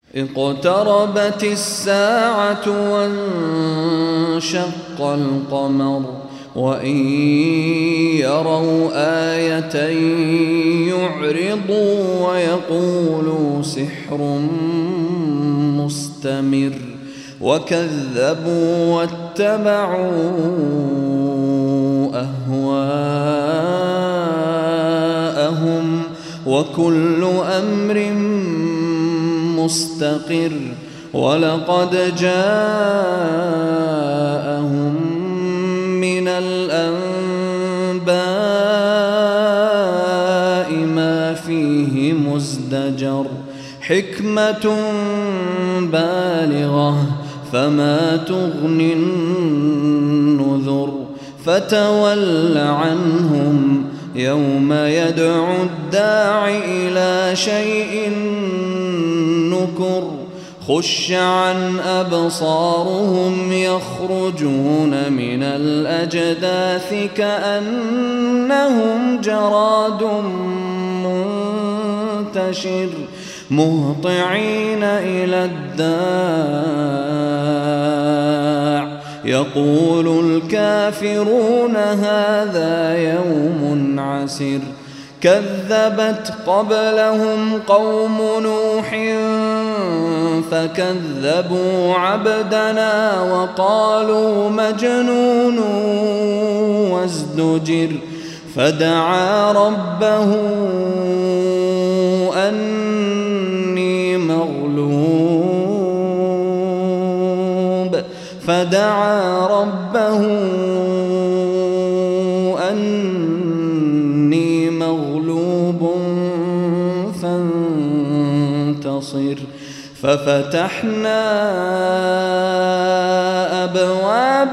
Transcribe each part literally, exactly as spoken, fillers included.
اقتربت الساعة وانشق القمر وإن يروا آية يعرضوا ويقولوا سحر مستمر وكذبوا واتبعوا أهواءهم وكل أمر مستقر ولقد جاءهم من الأنباء ما فيه مزدجر حكمة بالغة فما تغني النذر فتول عنهم يوم يدعو الداع إلى شيء نكر خش عن أبصارهم يخرجون من الأجداث كأنهم جراد منتشر مهطعين إلى الداع يقول الكافرون هذا يوم عسر كذبت قبلهم قوم نوح فكذبوا عبدنا وقالوا مجنون وازدجر فدعا ربه أني مغلوب فدعا ربه أني مغلوب فانتصر ففتحنا أبواب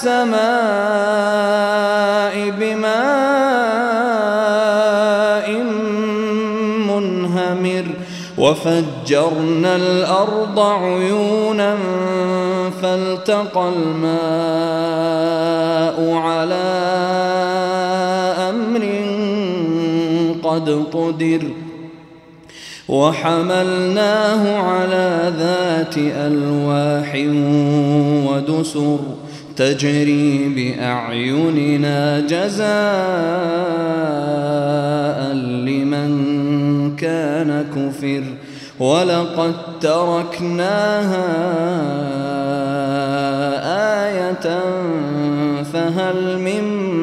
السماء بماء منهمر وفجرنا الأرض عيونا فالتقى الماء على أمر قد قدر وحملناه على ذات ألواح ودسر تجري بأعيننا جزاء لمن كان كفر ولقد تركناها آية فهل من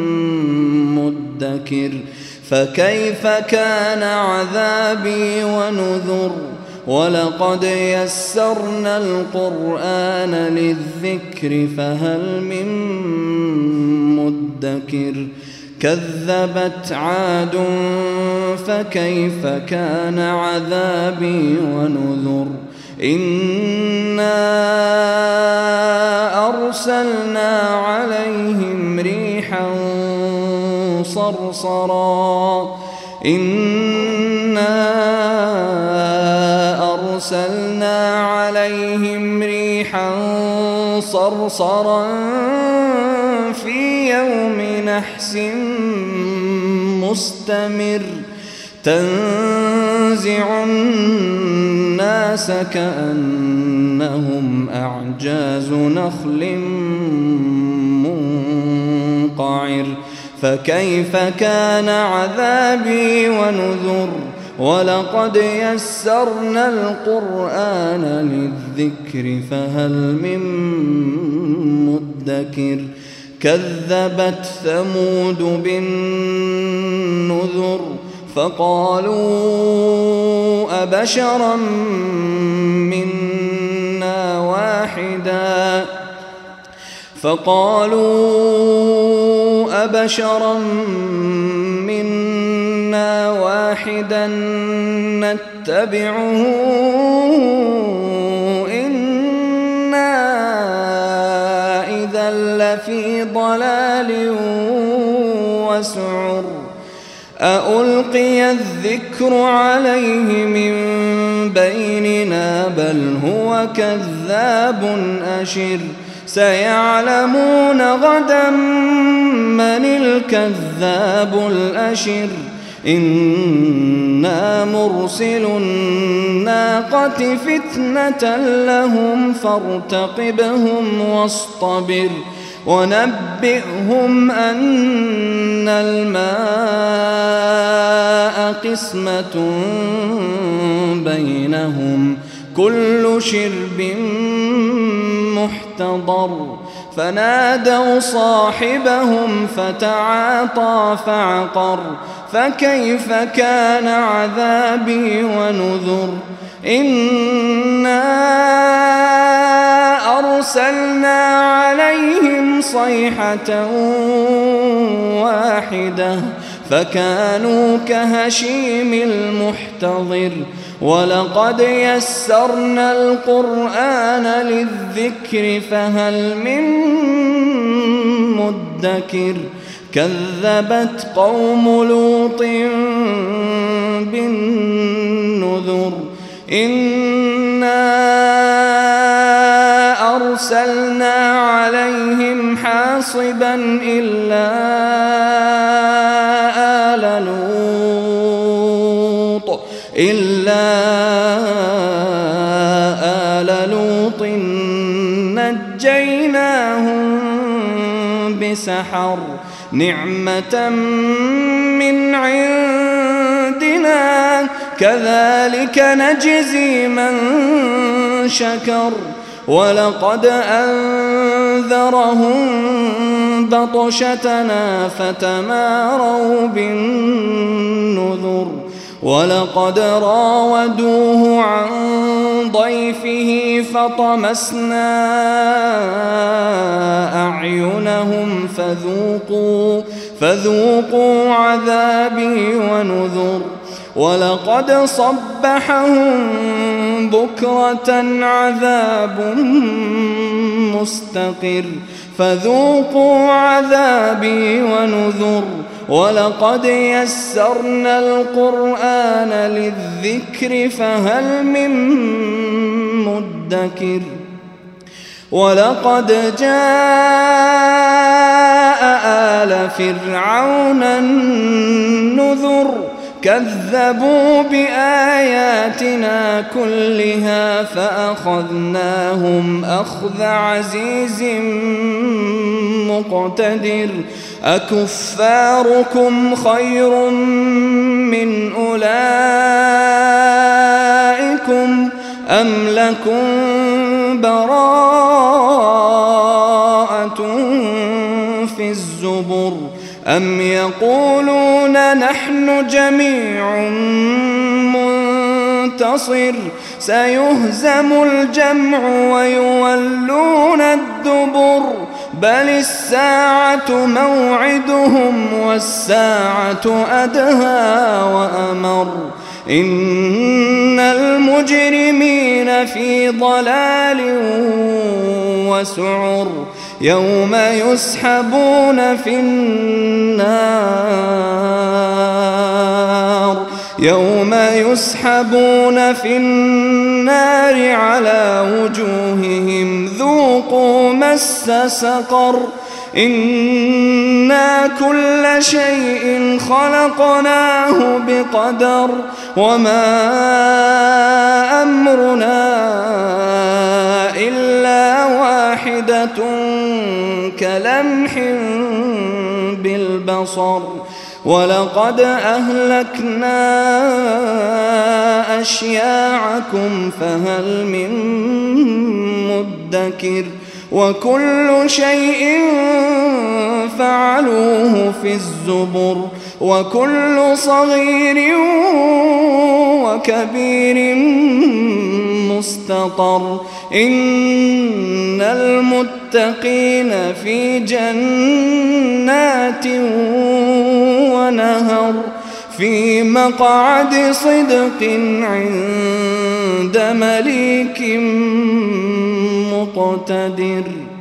مدكر فكيف كان عذابي ونذر ولقد يسرنا القرآن للذكر فهل من مدكر كذبت عاد فكيف كان عذابي ونذر إنا أرسلنا عليهم ريحا صرصرا إنا أرسلنا عليهم ريحا صرصرا في يوم نحس مستمر تنزع الناس كأنهم أعجاز نخل منقعر فكيف كان عذابي ونذر ولقد يسرنا القرآن للذكر فهل من مدكر كذبت ثمود بالنذر فقالوا أبشرا منا واحدا فقالوا أبشرا منا واحدا نتبعه إنا إذا لفي ضلال وسعر أألقي الذكر عليه من بيننا بل هو كذاب أشر سيعلمون غدا من الكذاب الأشر إنا مرسل الناقة فتنة لهم فارتقبهم واصطبر ونبئهم أن الماء قسمة بينهم كل شرب محتضر فنادوا صاحبهم فتعاطى فعقر فكيف كان عذابي ونذر إنا أرسلنا عليهم صيحة واحدة فكانوا كهشيم المحتضر ولقد يسرنا القرآن للذكر فهل من مدكر كذبت قوم لوط بالنذر إنا أرسلنا عليهم حاصبا إلا آل لوط إلا آل لوط نجيناهم بسحر نعمة من عندنا كذلك نجزي من شكر ولقد أنذرهم بطشتنا فتماروا بالنذر ولقد راودوه عن ضيفه فطمسنا أعينهم فذوقوا, فذوقوا عذابي ونذر ولقد صبحهم بكرة عذاب مستقر فذوقوا عذابي ونذر ولقد يسرنا القرآن للذكر فهل من مدكر ولقد جاء آل فرعون النذر كذبوا بآياتنا كلها فأخذناهم أخذ عزيز مقتدر أكفاركم خير من أولئكم أم لكم براءة في الزبر أم يقولون نحن جميع منتصر سيهزم الجمع ويولون الدبر بل الساعة موعدهم والساعة أدهى وأمر إن المجرمين في ضلال وسعر يوم يسحبون في النار يوم يسحبون في النار على وجوههم ذوقوا مس سقر إنا كل شيء خلقناه بقدر وما أمرنا إلا واحدة كلمح بالبصر ولقد أهلكنا أشياعكم فهل من مدكر وكل شيء فعلوه في الزبر وكل صغير وكبير مستطر إن المتقين في جنات ونهر في مقعد صدق عند مليك مقتدر.